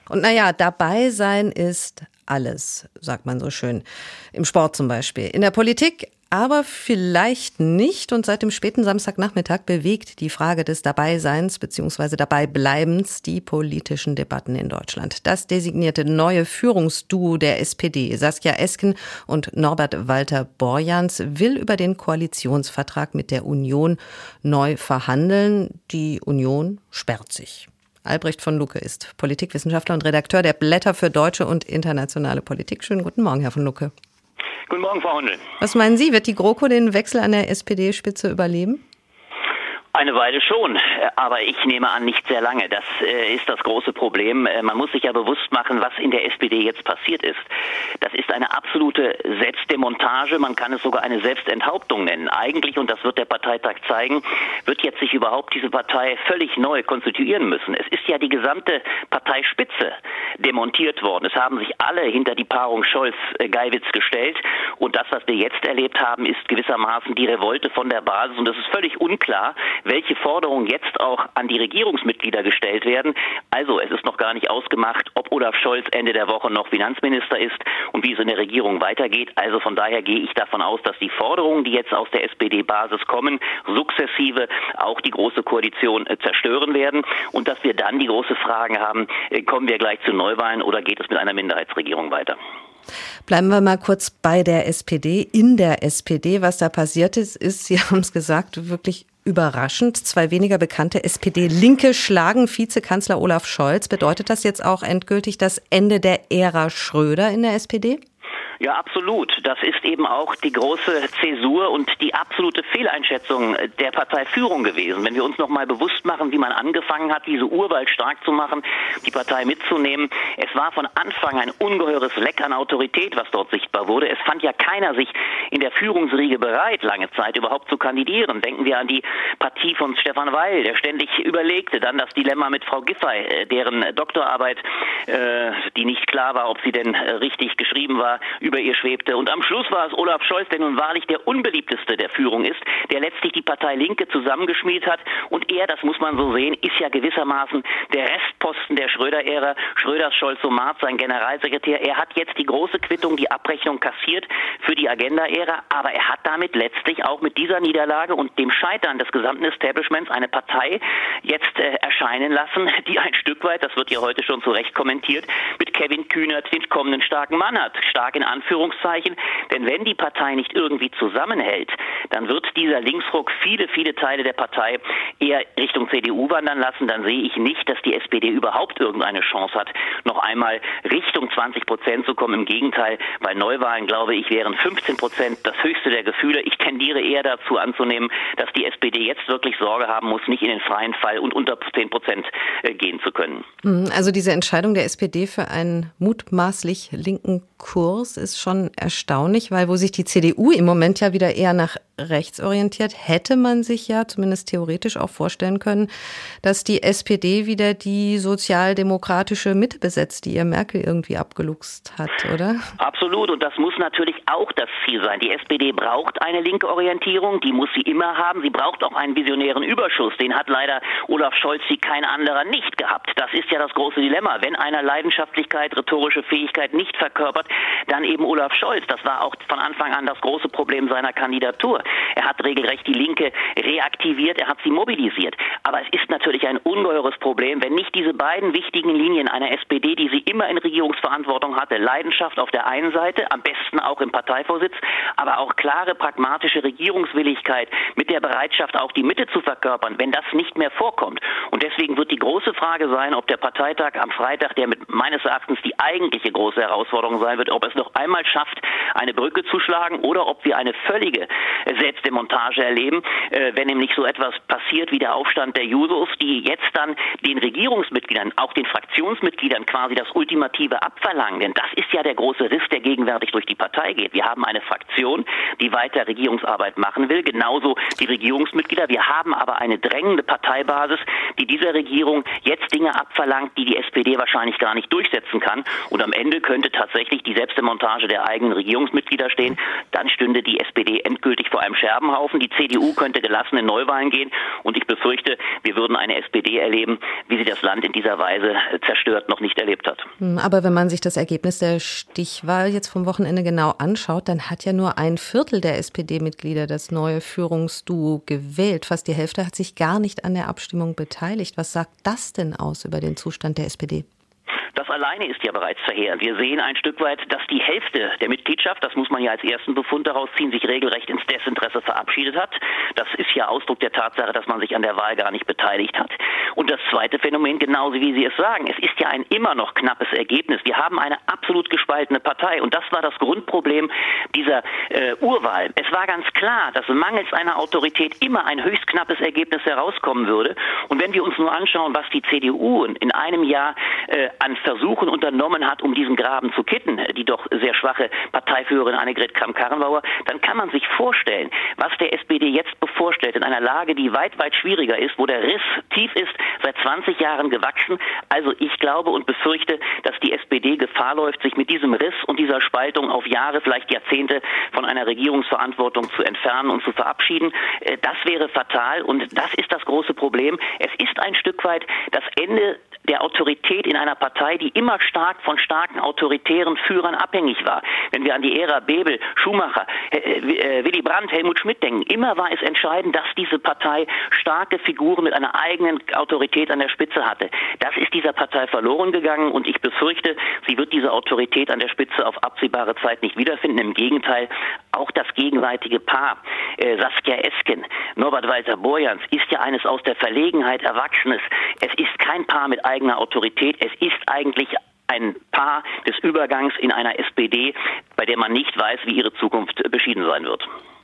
Und naja, dabei sein ist alles, sagt man so schön. Im Sport zum Beispiel, in der Politik aber vielleicht nicht. Und seit dem späten Samstagnachmittag bewegt die Frage des Dabeiseins bzw. Dabeibleibens die politischen Debatten in Deutschland. Das designierte neue Führungsduo der SPD, Saskia Esken und Norbert Walter-Borjans, will über den Koalitionsvertrag mit der Union neu verhandeln. Die Union sperrt sich. Albrecht von Lucke ist Politikwissenschaftler und Redakteur der Blätter für deutsche und internationale Politik. Schönen guten Morgen, Herr von Lucke. Guten Morgen, Frau Hundel. Was meinen Sie, wird die GroKo den Wechsel an der SPD-Spitze überleben? Eine Weile schon, aber ich nehme an, nicht sehr lange. Das ist das große Problem. Man muss sich ja bewusst machen, was in der SPD jetzt passiert ist. Das ist eine absolute Selbstdemontage, man kann es sogar eine Selbstenthauptung nennen. Eigentlich, und das wird der Parteitag zeigen, wird jetzt sich überhaupt diese Partei völlig neu konstituieren müssen. Es ist ja die gesamte Parteispitze demontiert worden. Es haben sich alle hinter die Paarung Scholz-Geiwitz gestellt. Und das, was wir jetzt erlebt haben, ist gewissermaßen die Revolte von der Basis. Und es ist völlig unklar, welche Forderungen jetzt auch an die Regierungsmitglieder gestellt werden. Also es ist noch gar nicht ausgemacht, ob Olaf Scholz Ende der Woche noch Finanzminister ist und wie es in der Regierung weitergeht. Also von daher gehe ich davon aus, dass die Forderungen, die jetzt aus der SPD-Basis kommen, sukzessive auch die Große Koalition zerstören werden und dass wir dann die große Frage haben, kommen wir gleich zu Neuwahlen oder geht es mit einer Minderheitsregierung weiter? Bleiben wir mal kurz bei der SPD. In der SPD, was da passiert ist, Sie haben es gesagt, wirklich überraschend. 2 weniger bekannte SPD-Linke schlagen Vizekanzler Olaf Scholz. Bedeutet das jetzt auch endgültig das Ende der Ära Schröder in der SPD? Ja, absolut. Das ist eben auch die große Zäsur und die absolute Fehleinschätzung der Parteiführung gewesen. Wenn wir uns noch mal bewusst machen, wie man angefangen hat, diese Urwahl stark zu machen, die Partei mitzunehmen. Es war von Anfang ein ungeheures Leck an Autorität, was dort sichtbar wurde. Es fand ja keiner sich in der Führungsriege bereit, lange Zeit überhaupt zu kandidieren. Denken wir an die Partie von Stefan Weil, der ständig überlegte. Dann das Dilemma mit Frau Giffey, deren Doktorarbeit, die nicht klar war, ob sie denn richtig geschrieben war, über ihr schwebte. Und am Schluss war es Olaf Scholz, der nun wahrlich der unbeliebteste der Führung ist, der letztlich die Partei Linke zusammengeschmiert hat. Und er, das muss man so sehen, ist ja gewissermaßen der Restposten der Schröder-Ära. Schröders Scholz-Somat, sein Generalsekretär. Er hat jetzt die große Quittung, die Abrechnung kassiert für die Agenda-Ära. Aber er hat damit letztlich auch mit dieser Niederlage und dem Scheitern des gesamten Establishments eine Partei jetzt erscheinen lassen, die ein Stück weit, das wird ja heute schon zu Recht kommentiert, mit Kevin Kühnert den kommenden starken Mann hat. Stark in Anführungszeichen, denn wenn die Partei nicht irgendwie zusammenhält, dann wird dieser Linksruck viele, viele Teile der Partei eher Richtung CDU wandern lassen. Dann sehe ich nicht, dass die SPD überhaupt irgendeine Chance hat, noch einmal Richtung 20% zu kommen. Im Gegenteil, bei Neuwahlen, glaube ich, wären 15% das höchste der Gefühle. Ich tendiere eher dazu anzunehmen, dass die SPD jetzt wirklich Sorge haben muss, nicht in den freien Fall und unter 10% gehen zu können. Also diese Entscheidung der SPD für einen mutmaßlich linken Kurs ist schon erstaunlich, weil wo sich die CDU im Moment ja wieder eher nach rechts orientiert, hätte man sich ja zumindest theoretisch auch vorstellen können, dass die SPD wieder die sozialdemokratische Mitte besetzt, die ihr Merkel irgendwie abgeluchst hat, oder? Absolut, und das muss natürlich auch das Ziel sein. Die SPD braucht eine linke Orientierung, die muss sie immer haben. Sie braucht auch einen visionären Überschuss. Den hat leider Olaf Scholz wie kein anderer nicht gehabt. Das ist ja das große Dilemma. Wenn einer Leidenschaftlichkeit, rhetorische Fähigkeit nicht verkörpert, dann eben Olaf Scholz. Das war auch von Anfang an das große Problem seiner Kandidatur. Er hat regelrecht die Linke reaktiviert, er hat sie mobilisiert. Aber es ist natürlich ein ungeheures Problem, wenn nicht diese beiden wichtigen Linien einer SPD, die sie immer in Regierungsverantwortung hatte, Leidenschaft auf der einen Seite, am besten auch im Parteivorsitz, aber auch klare, pragmatische Regierungswilligkeit mit der Bereitschaft, auch die Mitte zu verkörpern, wenn das nicht mehr vorkommt. Und deswegen wird die große Frage sein, ob der Parteitag am Freitag, der mit meines Erachtens die eigentliche große Herausforderung sein wird, ob es noch einmal schafft, eine Brücke zu schlagen oder ob wir eine völlige Selbstdemontage erleben, wenn nämlich so etwas passiert wie der Aufstand der Jusos, die jetzt dann den Regierungsmitgliedern, auch den Fraktionsmitgliedern quasi das Ultimative abverlangen. Denn das ist ja der große Riss, der gegenwärtig durch die Partei geht. Wir haben eine Fraktion, die weiter Regierungsarbeit machen will, genauso die Regierungsmitglieder. Wir haben aber eine drängende Parteibasis, die dieser Regierung jetzt Dinge abverlangt, die die SPD wahrscheinlich gar nicht durchsetzen kann. Und am Ende könnte tatsächlich nicht die Selbstdemontage der eigenen Regierungsmitglieder stehen, dann stünde die SPD endgültig vor einem Scherbenhaufen. Die CDU könnte gelassen in Neuwahlen gehen und ich befürchte, wir würden eine SPD erleben, wie sie das Land in dieser Weise zerstört noch nicht erlebt hat. Aber wenn man sich das Ergebnis der Stichwahl jetzt vom Wochenende genau anschaut, dann hat ja nur 1/4 der SPD-Mitglieder das neue Führungsduo gewählt. Fast die Hälfte hat sich gar nicht an der Abstimmung beteiligt. Was sagt das denn aus über den Zustand der SPD? Das alleine ist ja bereits verheerend. Wir sehen ein Stück weit, dass die Hälfte der Mitgliedschaft, das muss man ja als ersten Befund daraus ziehen, sich regelrecht ins Desinteresse verabschiedet hat. Das ist ja Ausdruck der Tatsache, dass man sich an der Wahl gar nicht beteiligt hat. Und das zweite Phänomen, genauso wie Sie es sagen, es ist ja ein immer noch knappes Ergebnis. Wir haben eine absolut gespaltene Partei und das war das Grundproblem dieser Urwahl. Es war ganz klar, dass mangels einer Autorität immer ein höchst knappes Ergebnis herauskommen würde. Und wenn wir uns nur anschauen, was die CDU in einem Jahr an Versuchen unternommen hat, um diesen Graben zu kitten, die doch sehr schwache Parteiführerin Annegret Kramp-Karrenbauer, dann kann man sich vorstellen, was der SPD jetzt bevorsteht in einer Lage, die weit, weit schwieriger ist, wo der Riss tief ist, seit 20 Jahren gewachsen. Also ich glaube und befürchte, dass die SPD Gefahr läuft, sich mit diesem Riss und dieser Spaltung auf Jahre, vielleicht Jahrzehnte von einer Regierungsverantwortung zu entfernen und zu verabschieden. Das wäre fatal und das ist das große Problem. Es ist ein Stück weit das Ende der Autorität in einer Partei, die immer stark von starken autoritären Führern abhängig war. Wenn wir an die Ära Bebel, Schumacher, Willy Brandt, Helmut Schmidt denken, immer war es entscheidend, dass diese Partei starke Figuren mit einer eigenen Autorität an der Spitze hatte. Das ist dieser Partei verloren gegangen und ich befürchte, sie wird diese Autorität an der Spitze auf absehbare Zeit nicht wiederfinden. Im Gegenteil, auch das gegenseitige Paar Saskia Esken, Norbert Walter-Borjans ist ja eines aus der Verlegenheit Erwachsenes. Es ist kein Paar mit eigener Autorität, es ist eigentlich ein Paar des Übergangs in einer SPD, bei der man nicht weiß, wie ihre Zukunft beschieden sein wird.